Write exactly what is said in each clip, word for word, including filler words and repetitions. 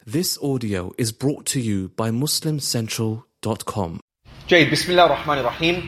This audio is brought to you by Muslim Central dot com. Jay, Bismillah ar-Rahman ar-Rahim.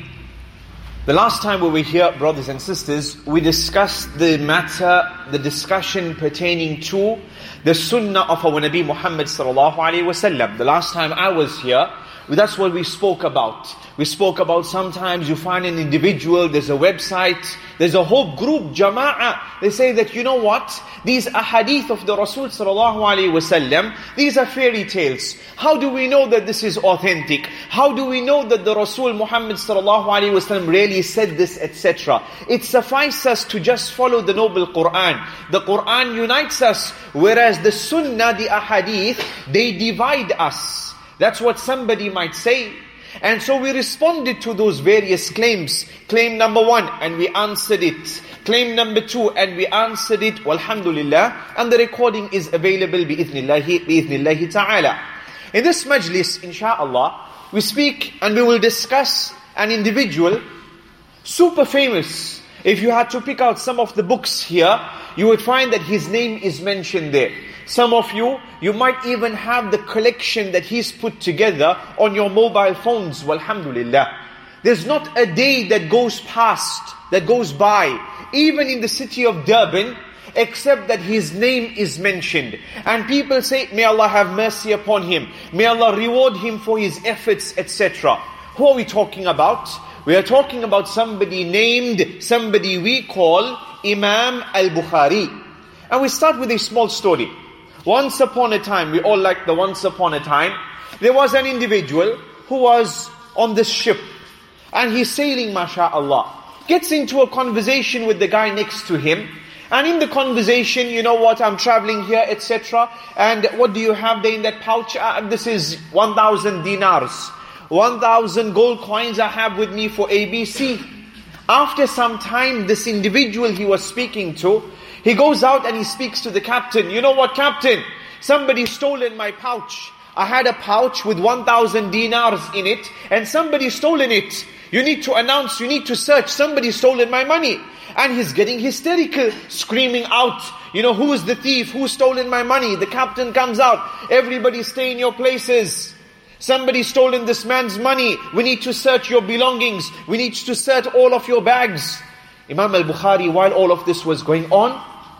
The last time we were here, brothers and sisters, we discussed the matter, the discussion pertaining to the sunnah of our Nabi Muhammad sallallahu alaihi wasallam. The last time I was here, that's what we spoke about. We spoke about sometimes you find an individual, there's a website, there's a whole group, jama'ah. They say that, you know what? These ahadith of the Rasul sallallahu alaihi wasallam, these are fairy tales. How do we know that this is authentic? How do we know that the Rasul Muhammad sallallahu alaihi wasallam really said this, et cetera? It suffices us to just follow the noble Quran. The Quran unites us, whereas the sunnah, the ahadith, they divide us. That's what somebody might say. And so we responded to those various claims. Claim number one, and we answered it. Claim number two, and we answered it. Walhamdulillah. And the recording is available bi'ithnillahi, bi'ithnillahi ta'ala. In this majlis, insha'Allah, we speak and we will discuss an individual, super famous. If you had to pick out some of the books here, you would find that his name is mentioned there. Some of you, you might even have the collection that he's put together on your mobile phones. Walhamdulillah. There's not a day that goes past, that goes by, even in the city of Durban, except that his name is mentioned. And people say, may Allah have mercy upon him. May Allah reward him for his efforts, et cetera. Who are we talking about? We are talking about somebody named, somebody we call Imam al-Bukhari. And we start with a small story. Once upon a time, we all like the once upon a time, there was an individual who was on this ship. And he's sailing, masha'Allah. Gets into a conversation with the guy next to him. And in the conversation, you know what, I'm traveling here, et cetera. And what do you have there in that pouch? Uh, this is one thousand dinars. one thousand gold coins I have with me for A B C. After some time, this individual he was speaking to, he goes out and he speaks to the captain. You know what, captain? Somebody stolen my pouch. I had a pouch with one thousand dinars in it, and somebody stolen it. You need to announce, you need to search, somebody stolen my money. And he's getting hysterical, screaming out, you know, who is the thief? Who stolen my money? The captain comes out. Everybody stay in your places. Somebody stolen this man's money. We need to search your belongings. We need to search all of your bags. Imam al-Bukhari, while all of this was going on,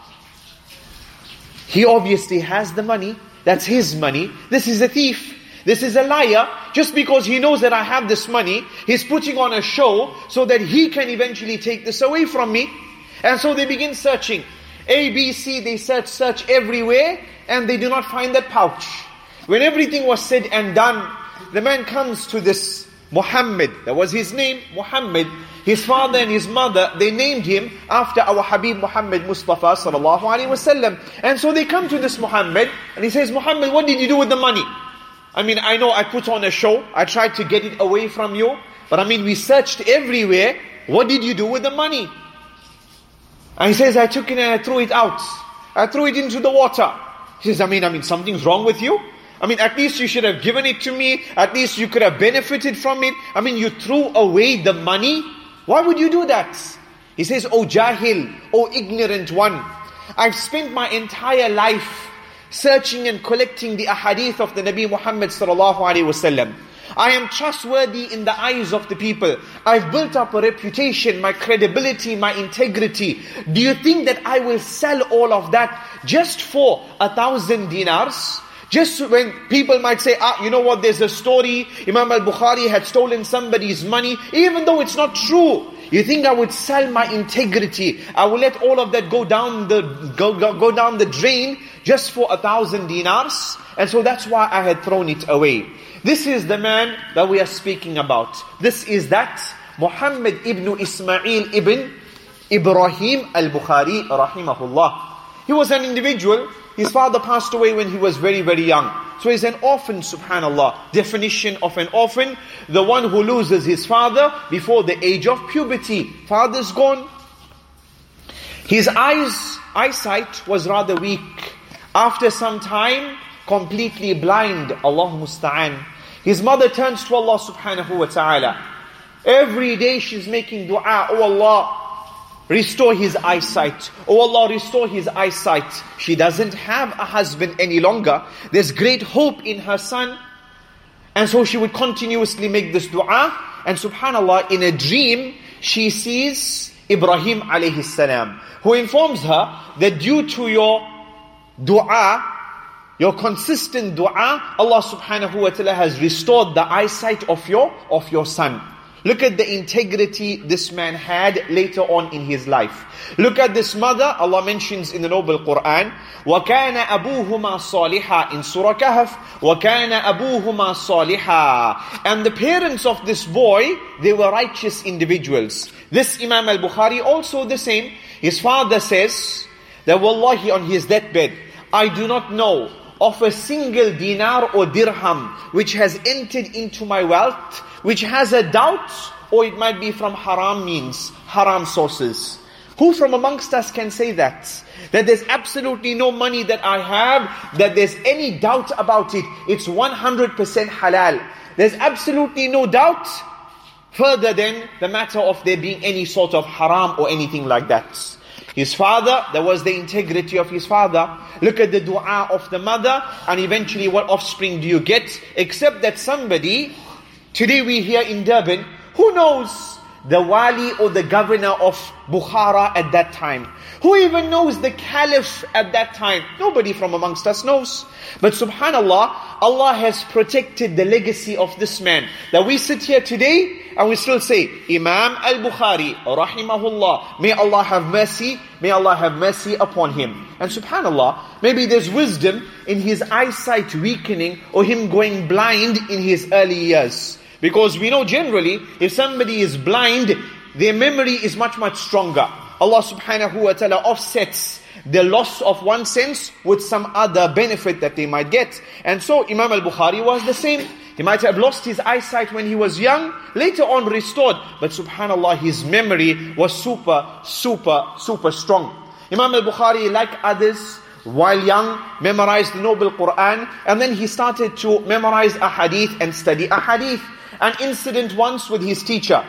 he obviously has the money. That's his money. This is a thief. This is a liar. Just because he knows that I have this money, he's putting on a show so that he can eventually take this away from me. And so they begin searching. A, B, C, they search, search everywhere, and they do not find that pouch. When everything was said and done, the man comes to this Muhammad. That was his name, Muhammad. His father and his mother, they named him after our Habib Muhammad Mustafa sallallahu alaihi wasallam. And so they come to this Muhammad, and he says, Muhammad, what did you do with the money? I mean, I know I put on a show. I tried to get it away from you. But I mean, we searched everywhere. What did you do with the money? And he says, I took it and I threw it out. I threw it into the water. He says, I mean, I mean, something's wrong with you? I mean, at least you should have given it to me. At least you could have benefited from it. I mean, you threw away the money. Why would you do that? He says, O Jahil, O ignorant one, I've spent my entire life searching and collecting the ahadith of the Nabi Muhammad sallallahu alaihi wasallam. I am trustworthy in the eyes of the people. I've built up a reputation, my credibility, my integrity. Do you think that I will sell all of that just for a thousand dinars? Just when people might say, ah, you know what, there's a story, Imam al-Bukhari had stolen somebody's money, even though it's not true. You think I would sell my integrity? I will let all of that go down the go, go, go down the drain just for a thousand dinars? And so that's why I had thrown it away. This is the man that we are speaking about. This is that Muhammad ibn Ismail ibn Ibrahim al-Bukhari rahimahullah. He was an individual. His father passed away when he was very, very young. So he's an orphan, subhanallah. Definition of an orphan, the one who loses his father before the age of puberty. Father's gone. His eyes, eyesight was rather weak. After some time, completely blind. Allah musta'an. His mother turns to Allah subhanahu wa ta'ala. Every day she's making dua, oh Allah, restore his eyesight. Oh Allah, restore his eyesight. She doesn't have a husband any longer. There's great hope in her son. And so she would continuously make this dua. And subhanallah, in a dream, she sees Ibrahim alayhi salam, who informs her that due to your dua, your consistent dua, Allah subhanahu wa ta'ala has restored the eyesight of your, of your son. Look at the integrity this man had later on in his life. Look at this mother, Allah mentions in the noble Quran, وَكَانَ أَبُوهُمَا صَالِحًا in Surah Kahf, وَكَانَ أَبُوهُمَا صَالِحًا. And the parents of this boy, they were righteous individuals. This Imam al-Bukhari also the same. His father says that wallahi on his deathbed, I do not know of a single dinar or dirham which has entered into my wealth, which has a doubt, or it might be from haram means, haram sources. Who from amongst us can say that? That there's absolutely no money that I have, that there's any doubt about it. It's one hundred percent halal. There's absolutely no doubt further than the matter of there being any sort of haram or anything like that. His father, there was the integrity of his father. Look at the dua of the mother, and eventually what offspring do you get? Except that somebody, today we hear in Durban, who knows the wali or the governor of Bukhara at that time? Who even knows the caliph at that time? Nobody from amongst us knows. But subhanallah, Allah has protected the legacy of this man. That we sit here today and we still say, Imam al-Bukhari, rahimahullah, may Allah have mercy, may Allah have mercy upon him. And subhanallah, maybe there's wisdom in his eyesight weakening or him going blind in his early years. Because we know generally, if somebody is blind, their memory is much, much stronger. Allah subhanahu wa ta'ala offsets the loss of one sense with some other benefit that they might get. And so Imam al-Bukhari was the same. He might have lost his eyesight when he was young, later on restored. But subhanallah, his memory was super, super, super strong. Imam al-Bukhari, like others, while young, memorized the noble Quran. And then he started to memorize a hadith and study a hadith. An incident once with his teacher.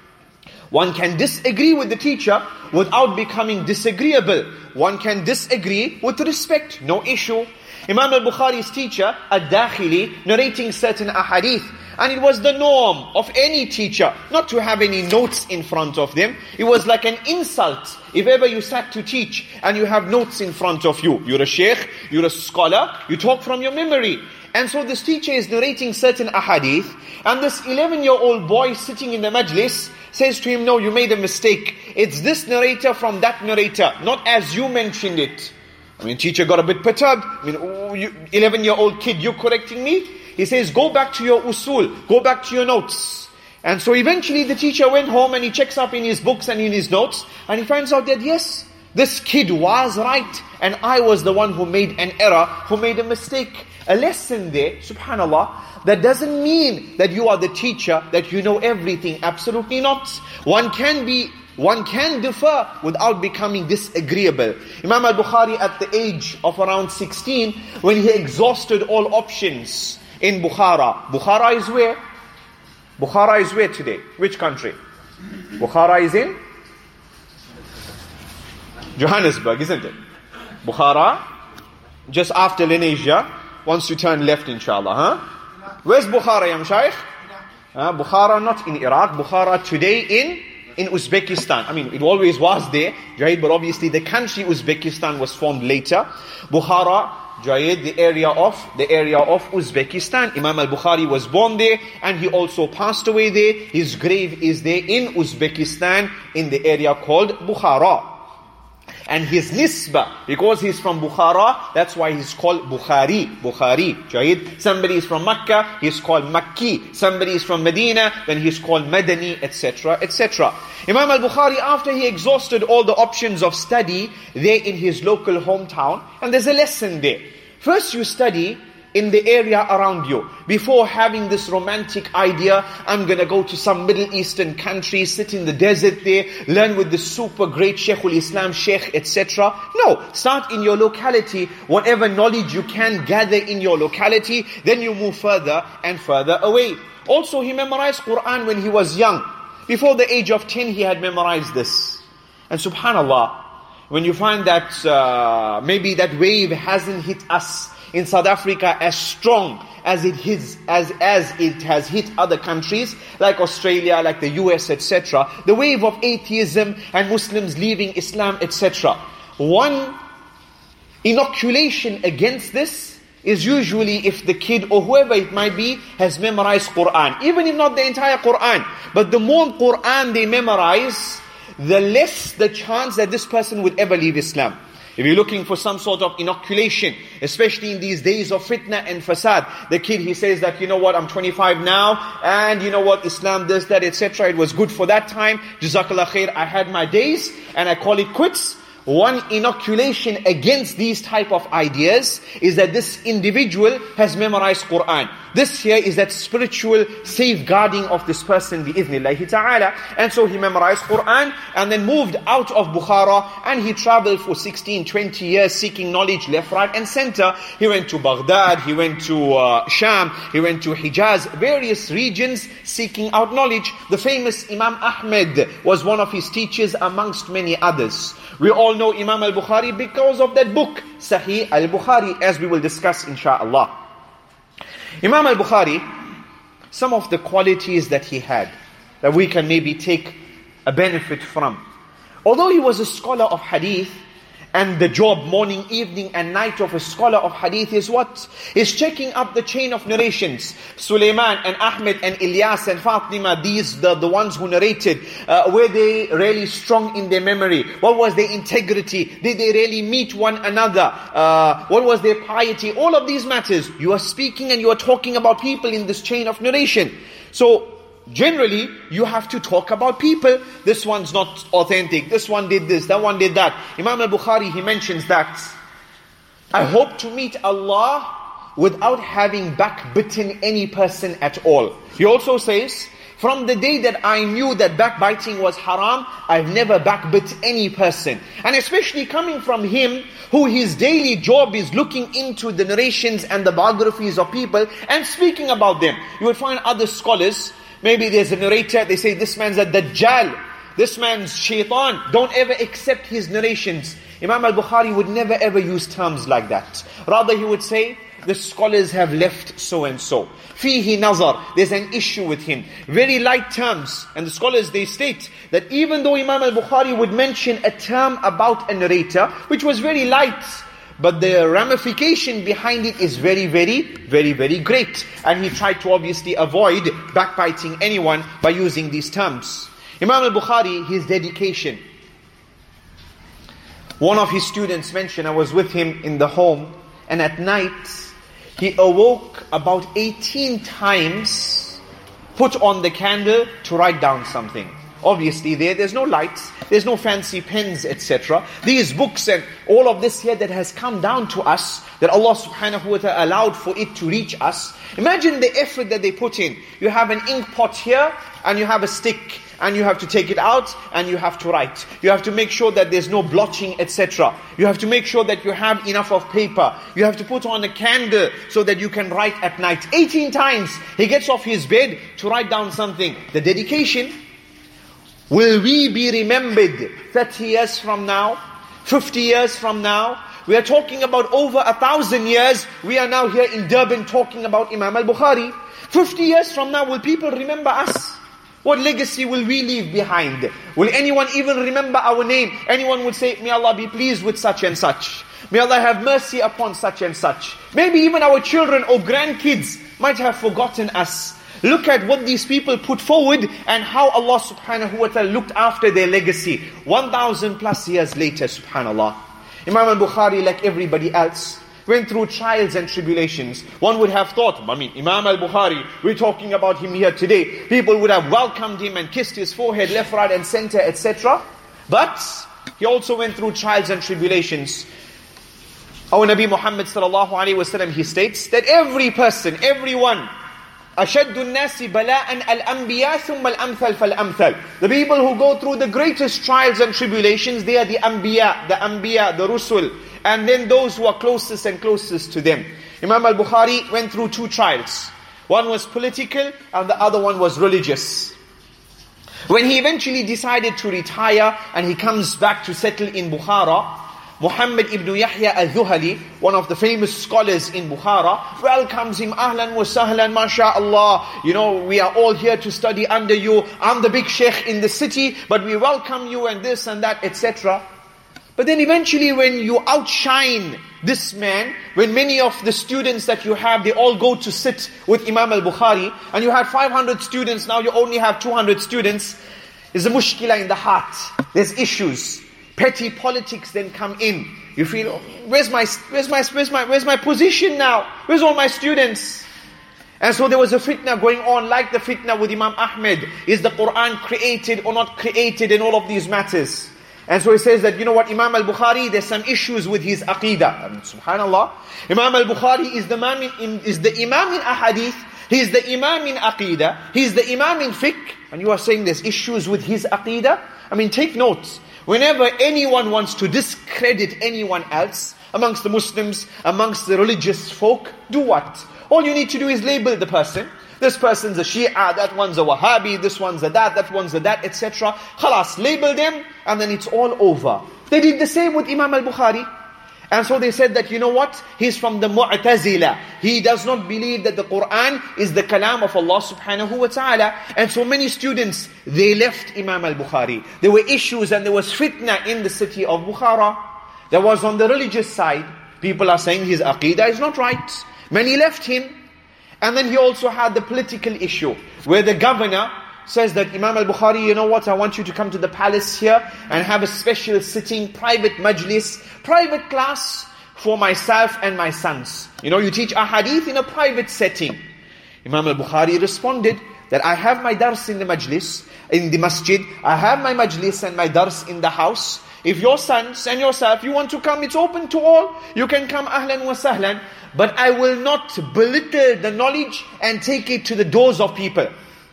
One can disagree with the teacher without becoming disagreeable. One can disagree with respect, no issue. Imam al-Bukhari's teacher, Ad-Dakhili, narrating certain ahadith. And it was the norm of any teacher not to have any notes in front of them. It was like an insult if ever you sat to teach and you have notes in front of you. You're a sheikh, you're a scholar, you talk from your memory. And so this teacher is narrating certain ahadith, and this eleven-year-old boy sitting in the majlis says to him, no, you made a mistake. It's this narrator from that narrator, not as you mentioned it. I mean, teacher got a bit perturbed. I mean, oh, you, eleven-year-old kid, you correcting me? He says, go back to your usul, go back to your notes. And so eventually the teacher went home and he checks up in his books and in his notes, and he finds out that yes, this kid was right, and I was the one who made an error, who made a mistake. A lesson there, subhanallah, that doesn't mean that you are the teacher, that you know everything. Absolutely not. One can be, one can differ without becoming disagreeable. Imam al-Bukhari at the age of around sixteen, when he exhausted all options in Bukhara. Bukhara is where? Bukhara is where today? Which country? Bukhara is in? Johannesburg, isn't it? Bukhara, just after Lenasia. Once you turn left, inshallah, huh? Where's Bukhara, ya Mashaykh? Uh, Bukhara not in Iraq, Bukhara today in in Uzbekistan. I mean, it always was there, Jahid, but obviously the country Uzbekistan was formed later. Bukhara, Jahid, the area of the area of Uzbekistan. Imam al-Bukhari was born there, and he also passed away there. His grave is there in Uzbekistan, in the area called Bukhara. And his nisbah, because he's from Bukhara, that's why he's called Bukhari. Bukhari, Jahid. Somebody is from Makkah, he's called Makki. Somebody is from Medina, then he's called Madani, et cetera, et cetera. Imam al-Bukhari, after he exhausted all the options of study there in his local hometown, and there's a lesson there. First you study in the area around you. Before having this romantic idea, I'm going to go to some Middle Eastern country, sit in the desert there, learn with the super great Shaykhul Islam, Shaykh, et cetera. No, start in your locality, whatever knowledge you can gather in your locality, then you move further and further away. Also, he memorized Quran when he was young. Before the age of ten, he had memorized this. And subhanallah, when you find that uh, maybe that wave hasn't hit us in South Africa as strong as it hits, as as it has hit other countries like Australia, like the U S, et cetera. The wave of atheism and Muslims leaving Islam, et cetera. One inoculation against this is usually if the kid or whoever it might be has memorized Quran, even if not the entire Quran. But the more Quran they memorize, the less the chance that this person would ever leave Islam. If you're looking for some sort of inoculation, especially in these days of fitna and fasad, the kid, he says that, you know what, I'm twenty-five now, and you know what, Islam does that, et cetera. It was good for that time. Jazakallah khair, I had my days, and I call it quits. One inoculation against these type of ideas is that this individual has memorized Quran. This here is that spiritual safeguarding of this person, bi'idhnillahi ta'ala. And so he memorized Quran and then moved out of Bukhara, and he traveled for sixteen, twenty years seeking knowledge left, right and center. He went to Baghdad, he went to uh, Sham, he went to Hijaz, various regions seeking out knowledge. The famous Imam Ahmed was one of his teachers amongst many others. We all know Imam al-Bukhari because of that book, Sahih al-Bukhari, as we will discuss inshaAllah. Imam al-Bukhari, some of the qualities that he had, that we can maybe take a benefit from. Although he was a scholar of hadith, and the job morning, evening and night of a scholar of hadith is what? Is checking up the chain of narrations. Sulaiman and Ahmed and Ilyas and Fatima, these the, the ones who narrated, uh, were they really strong in their memory? What was their integrity? Did they really meet one another? Uh, what was their piety? All of these matters. You are speaking and you are talking about people in this chain of narration. So, generally, you have to talk about people. This one's not authentic. This one did this. That one did that. Imam al-Bukhari, he mentions that I hope to meet Allah without having backbitten any person at all. He also says, from the day that I knew that backbiting was haram, I've never backbit any person. And especially coming from him, who his daily job is looking into the narrations and the biographies of people and speaking about them. You would find other scholars, maybe there's a narrator, they say this man's a Dajjal, this man's shaitan, don't ever accept his narrations. Imam al-Bukhari would never ever use terms like that. Rather he would say, the scholars have left so and so. Fihi nazar, there's an issue with him. Very light terms. And the scholars, they state that even though Imam al-Bukhari would mention a term about a narrator, which was very light, but the ramification behind it is very, very, very, very great. And he tried to obviously avoid backbiting anyone by using these terms. Imam al-Bukhari, his dedication. One of his students mentioned, I was with him in the home, and at night, he awoke about eighteen times, put on the candle to write down something. Obviously there, there's no lights, there's no fancy pens, et cetera. These books and all of this here that has come down to us, that Allah subhanahu wa ta'ala allowed for it to reach us. Imagine the effort that they put in. You have an ink pot here, and you have a stick, and you have to take it out, and you have to write. You have to make sure that there's no blotching, et cetera. You have to make sure that you have enough of paper. You have to put on a candle so that you can write at night. eighteen times he gets off his bed to write down something. The dedication. Will we be remembered thirty years from now? fifty years from now? We are talking about over a thousand years. We are now here in Durban talking about Imam al-Bukhari. fifty years from now, will people remember us? What legacy will we leave behind? Will anyone even remember our name? Anyone would say, may Allah be pleased with such and such. May Allah have mercy upon such and such. Maybe even our children or grandkids might have forgotten us. Look at what these people put forward and how Allah subhanahu wa ta'ala looked after their legacy. one thousand plus years later, subhanallah. Imam al-Bukhari, like everybody else, went through trials and tribulations. One would have thought, I mean, Imam al-Bukhari, we're talking about him here today. People would have welcomed him and kissed his forehead, left, right and center, et cetera. But he also went through trials and tribulations. Our Nabi Muhammad sallallahu alaihi wasallam, he states that every person, everyone, أَشَدُّ النَّاسِ بَلَاءً الْأَنْبِيَاء ثُمَّ الْأَمْثَلْ فَالْأَمْثَلْ. The people who go through the greatest trials and tribulations, they are the Anbiya, the Anbiya, the Rusul. And then those who are closest and closest to them. Imam al-Bukhari went through two trials. One was political and the other one was religious. When he eventually decided to retire and he comes back to settle in Bukhara, Muhammad ibn Yahya al-Dhuhali, one of the famous scholars in Bukhara, welcomes him, ahlan wa sahlan, masha'Allah. You know, we are all here to study under you. I'm the big sheikh in the city, but we welcome you and this and that, et cetera. But then eventually when you outshine this man, when many of the students that you have, they all go to sit with Imam al-Bukhari, and you had five hundred students, now you only have two hundred students, there's a mushkila in the heart. There's issues. Petty politics then come in. You feel, oh, where's my, where's my, where's my, where's my position now? Where's all my students? And so there was a fitna going on, like the fitna with Imam Ahmed. Is the Quran created or not created, and all of these matters. And so he says that, you know what, Imam al-Bukhari, there's some issues with his aqidah. And subhanallah, Imam al-Bukhari is the imam in, is the imam in ahadith, he is the imam in aqidah, he is the imam in fiqh, and you are saying there's issues with his aqidah? I mean, take notes. Whenever anyone wants to discredit anyone else, amongst the Muslims, amongst the religious folk, do what? All you need to do is label the person. This person's a Shia, that one's a Wahhabi, this one's a that, that one's a that, et cetera. Khalas, label them, and then it's all over. They did the same with Imam al-Bukhari. And so they said that, you know what? He's from the Mu'tazila. He does not believe that the Quran is the kalam of Allah subhanahu wa ta'ala. And so many students, they left Imam al-Bukhari. There were issues and there was fitna in the city of Bukhara. There was on the religious side, people are saying his aqidah is not right. Many left him. And then he also had the political issue, where the governor says that, Imam al-Bukhari, you know what, I want you to come to the palace here and have a special sitting, private majlis, private class for myself and my sons. You know, you teach ahadith in a private setting. Imam al-Bukhari responded that I have my dars in the majlis, in the masjid, I have my majlis and my dars in the house. If your sons and yourself, you want to come, it's open to all. You can come ahlan wa sahlan. But I will not belittle the knowledge and take it to the doors of people.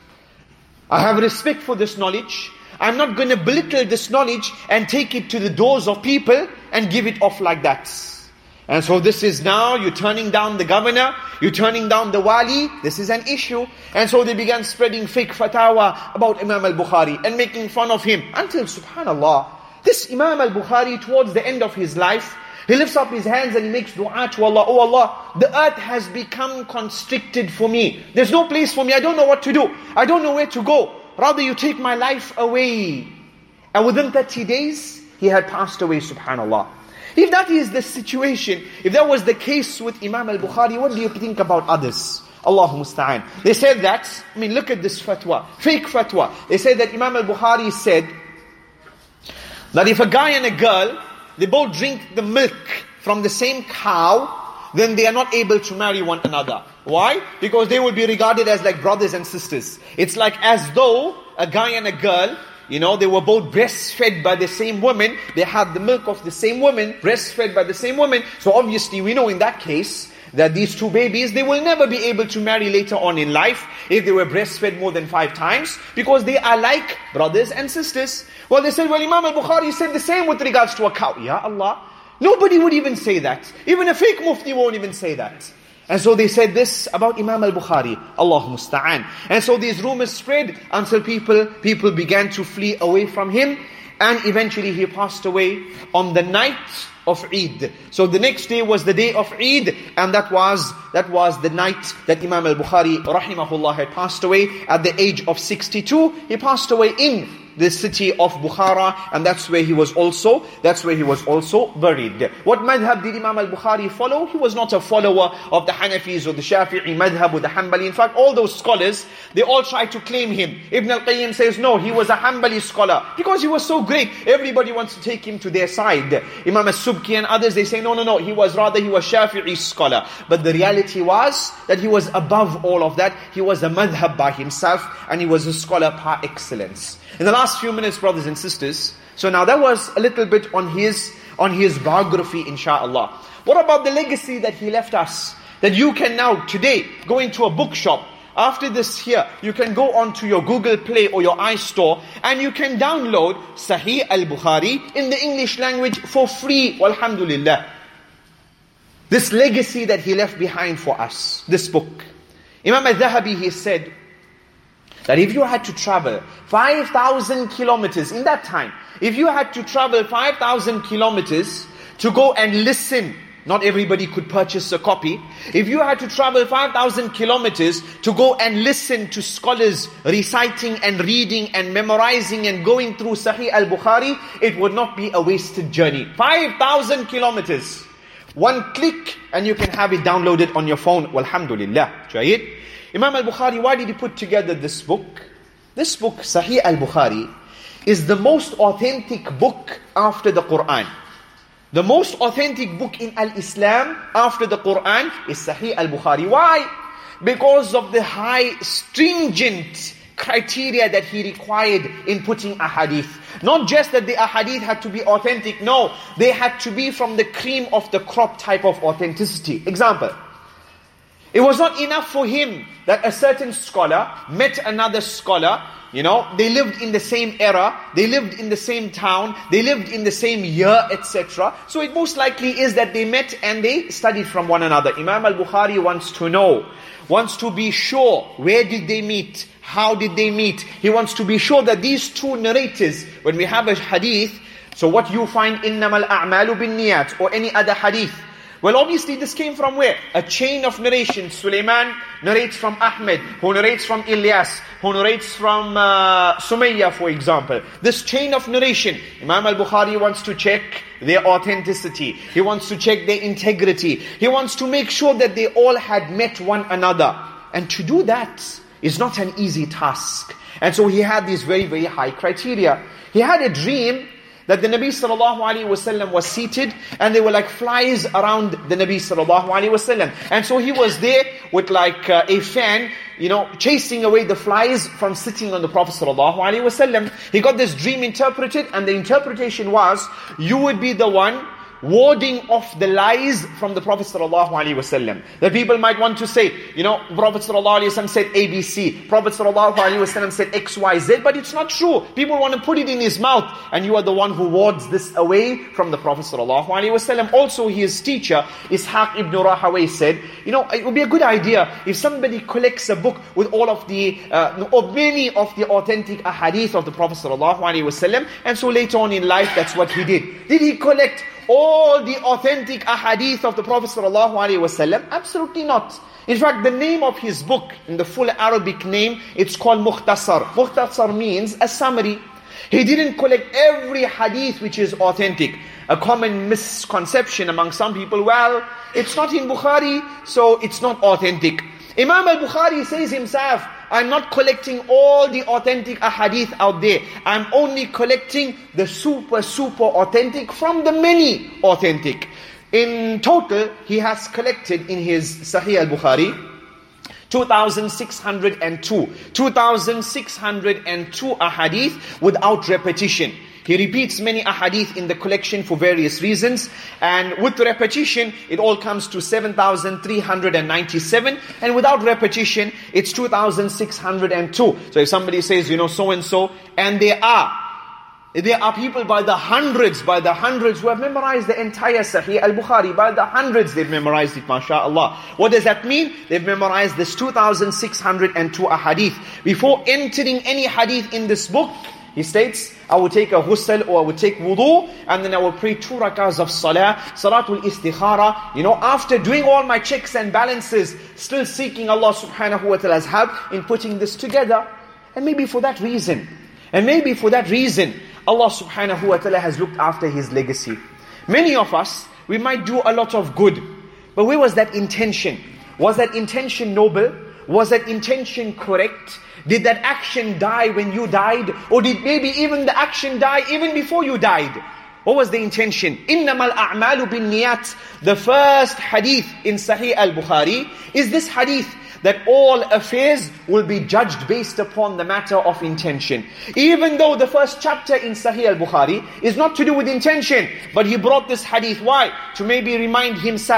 I have respect for this knowledge. I'm not going to belittle this knowledge and take it to the doors of people and give it off like that. And so this is now, you're turning down the governor, you're turning down the wali, this is an issue. And so they began spreading fake fatwa about Imam al-Bukhari and making fun of him. Until, subhanallah, this Imam al-Bukhari towards the end of his life, he lifts up his hands and he makes dua to Allah. Oh Allah, the earth has become constricted for me. There's no place for me. I don't know what to do. I don't know where to go. Rather you take my life away. And within thirty days, he had passed away, subhanallah. If that is the situation, if that was the case with Imam al-Bukhari, what do you think about others? Allahu musta'an. They said that, I mean look at this fatwa, fake fatwa. They said that Imam al-Bukhari said that if a guy and a girl, they both drink the milk from the same cow, then they are not able to marry one another. Why? Because they will be regarded as like brothers and sisters. It's like as though a guy and a girl, you know, they were both breastfed by the same woman. They had the milk of the same woman, breastfed by the same woman. So obviously we know in that case that these two babies, they will never be able to marry later on in life if they were breastfed more than five times, because they are like brothers and sisters. Well, they said, well, Imam al-Bukhari said the same with regards to a cow. Ya Allah, nobody would even say that. Even a fake mufti won't even say that. And so they said this about Imam al-Bukhari. Allahu musta'an. And so these rumors spread until people, people began to flee away from him. And eventually he passed away on the night of Eid. So the next day was the day of Eid, and that was that was the night that Imam al-Bukhari rahimahullah had passed away at the age of sixty-two. He passed away in the city of Bukhara, and that's where he was also, that's where he was also buried. What madhab did Imam al-Bukhari follow? He was not a follower of the Hanafis or the Shafi'i madhab or the Hanbali. In fact, all those scholars, they all tried to claim him. Ibn al-Qayyim says, no, he was a Hanbali scholar. Because he was so great, everybody wants to take him to their side. Imam al-Subki and others, they say, no, no, no, he was rather, he was Shafi'i scholar. But the reality was that he was above all of that. He was a madhab by himself, and he was a scholar par excellence. In the last few minutes, brothers and sisters, so now that was a little bit on his on his biography, inshaAllah. What about the legacy that he left us? That you can now, today, go into a bookshop. After this here, you can go onto your Google Play or your iStore, and you can download Sahih al-Bukhari in the English language for free, walhamdulillah. This legacy that he left behind for us, this book. Imam al-Dhahabi, he said, that if you had to travel five thousand kilometers in that time, if you had to travel five thousand kilometers to go and listen, not everybody could purchase a copy. If you had to travel five thousand kilometers to go and listen to scholars reciting and reading and memorizing and going through Sahih al-Bukhari, it would not be a wasted journey. five thousand kilometers. One click and you can have it downloaded on your phone. Walhamdulillah. Jayid. Imam al-Bukhari, why did he put together this book? This book, Sahih al-Bukhari, is the most authentic book after the Quran. The most authentic book in Al-Islam after the Quran is Sahih al-Bukhari. Why? Because of the high, stringent criteria that he required in putting ahadith. Not just that the ahadith had to be authentic, no, they had to be from the cream of the crop type of authenticity. Example, it was not enough for him that a certain scholar met another scholar. You know, they lived in the same era, they lived in the same town, they lived in the same year, et cetera. So it most likely is that they met and they studied from one another. Imam al-Bukhari wants to know, wants to be sure, where did they meet? How did they meet? He wants to be sure that these two narrators, when we have a hadith, so what you find إِنَّمَا الْأَعْمَالُ بِالنِّيَّاتِ or any other hadith, well, obviously this came from where? A chain of narration. Sulaiman narrates from Ahmed, who narrates from Ilyas, who narrates from uh, Sumayya, for example. This chain of narration, Imam al-Bukhari wants to check their authenticity. He wants to check their integrity. He wants to make sure that they all had met one another. And to do that is not an easy task. And so he had these very, very high criteria. He had a dream that the Nabi sallallahu alaihi wasallam was seated and they were like flies around the Nabi sallallahu alaihi wasallam. And so he was there with like uh, a fan, you know, chasing away the flies from sitting on the Prophet sallallahu alaihi wasallam. He got this dream interpreted, and the interpretation was, you would be the one warding off the lies from the Prophet sallallahu alaihi wasallam. The people might want to say, you know, Prophet sallallahu alaihi wasallam said A B C, Prophet sallallahu alaihi wasallam said X Y Z, but it's not true. People want to put it in his mouth, and you are the one who wards this away from the Prophet sallallahu alaihi wasallam. Also, his teacher Ishaq ibn Rahawayh said, you know, it would be a good idea if somebody collects a book with all of the, uh, or many of the authentic ahadith of the Prophet sallallahu alaihi wasallam. And so later on in life, that's what he did. Did he collect all the authentic ahadith of the Prophet sallallahu alaihi wasallam? Absolutely not. In fact, the name of his book, in the full Arabic name, it's called Mukhtasar. Mukhtasar means a summary. He didn't collect every hadith which is authentic. A common misconception among some people, well, it's not in Bukhari, so it's not authentic. Imam al-Bukhari says himself, I'm not collecting all the authentic ahadith out there. I'm only collecting the super, super authentic from the many authentic. In total, he has collected in his Sahih al-Bukhari two thousand six hundred two. two thousand six hundred two ahadith without repetition. He repeats many ahadith in the collection for various reasons. And with repetition, it all comes to seven thousand three hundred ninety-seven. And without repetition, it's two thousand six hundred two. So if somebody says, you know, so-and-so, and there are, there are people by the hundreds, by the hundreds who have memorized the entire Sahih al-Bukhari. By the hundreds they've memorized it, mashaAllah. What does that mean? They've memorized this two thousand six hundred two ahadith. Before entering any hadith in this book, he states, I will take a ghusl or I will take wudu, and then I will pray two rakahs of salah, salatul istikhara. You know, after doing all my checks and balances, still seeking Allah subhanahu wa ta'ala's help in putting this together. And maybe for that reason, and maybe for that reason, Allah subhanahu wa ta'ala has looked after his legacy. Many of us, we might do a lot of good, but where was that intention? Was that intention noble? Was that intention correct? Did that action die when you died? Or did maybe even the action die even before you died? What was the intention? إِنَّمَا الْأَعْمَالُ بِالنِّيَّاتِ. The first hadith in Sahih al-Bukhari is this hadith, that all affairs will be judged based upon the matter of intention. Even though the first chapter in Sahih al-Bukhari is not to do with intention, but he brought this hadith. Why? To maybe remind himself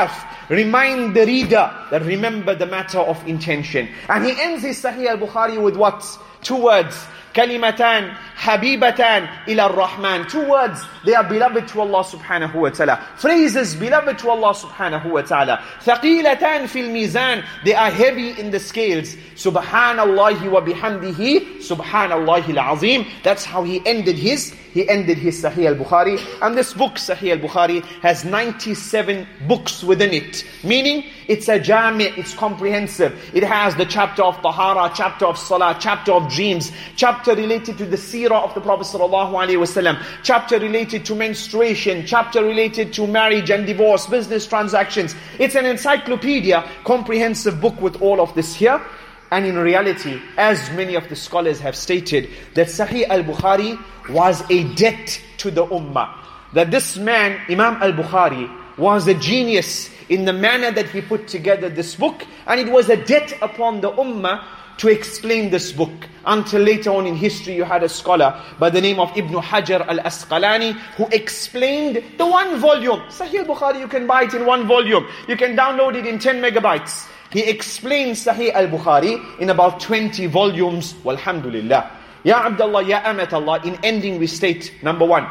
remind the reader that remember the matter of intention. And he ends his Sahih al-Bukhari with what? Two words. Kalimatan habibatan ila ar-Rahman. Two words, they are beloved to Allah subhanahu wa ta'ala. Phrases beloved to Allah subhanahu wa ta'ala. Thaqilatan fil mizan. They are heavy in the scales. Subhanallahi wa bihamdihi. Subhanallahi al-azim. That's how he ended his, he ended his Sahih al-Bukhari. And this book, Sahih al-Bukhari, has ninety-seven books within it. Meaning, it's a jami', it's comprehensive. It has the chapter of Tahara, chapter of Salah, chapter of dreams, chapter related to the seerah of the Prophet sallallahu alaihi wasallam, chapter related to menstruation, chapter related to marriage and divorce, business transactions. It's an encyclopedia, comprehensive book with all of this here. And in reality, as many of the scholars have stated, that Sahih al-Bukhari was a debt to the ummah. That this man, Imam al-Bukhari, was a genius in the manner that he put together this book, and it was a debt upon the ummah to explain this book. Until later on in history, you had a scholar by the name of Ibn Hajar al-Asqalani who explained the one volume. Sahih al-Bukhari, you can buy it in one volume. You can download it in ten megabytes. He explained Sahih al-Bukhari in about twenty volumes. Walhamdulillah. Ya Abdullah, Ya Amat Allah, in ending we state, number one,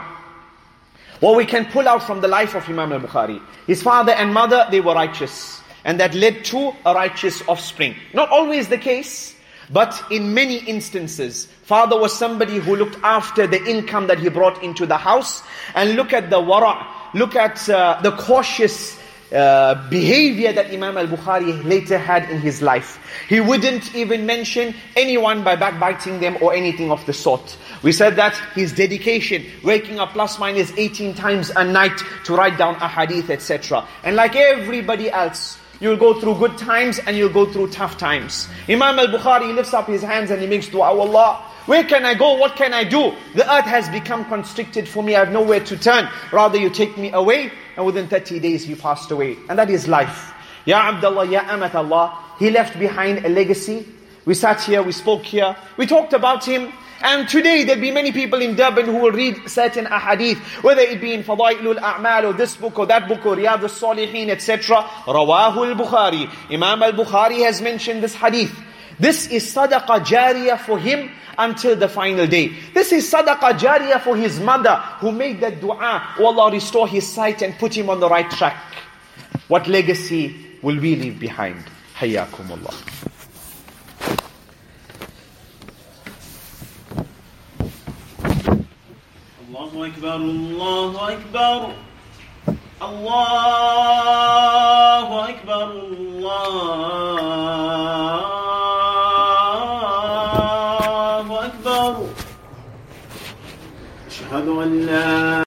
what we can pull out from the life of Imam al-Bukhari. His father and mother, they were righteous. And that led to a righteous offspring. Not always the case, but in many instances. Father was somebody who looked after the income that he brought into the house. And look at the wara', look at uh, the cautious uh, behavior that Imam al-Bukhari later had in his life. He wouldn't even mention anyone by backbiting them or anything of the sort. We said that his dedication, waking up plus minus eighteen times a night to write down a hadith, et cetera. And like everybody else, you'll go through good times and you'll go through tough times. Imam al-Bukhari lifts up his hands and he makes dua, oh Allah, where can I go? What can I do? The earth has become constricted for me. I have nowhere to turn. Rather you take me away. And within thirty days he passed away. And that is life. Ya Abdullah, Ya Amat Allah. He left behind a legacy. We sat here, we spoke here. We talked about him. And today there'll be many people in Durban who will read certain ahadith, whether it be in Fadailul A'mal or this book or that book or Riyadh al-Salihin, et cetera. Rawahu al-Bukhari. Imam al-Bukhari has mentioned this hadith. This is sadaqah jariyah for him until the final day. This is sadaqah jariyah for his mother who made that dua, oh Allah, restore his sight and put him on the right track. What legacy will we leave behind? Hayyakumullah. Allahu Akbar, Allahu Akbar, Allahu Akbar, Allahu Akbar. Ashhadu an la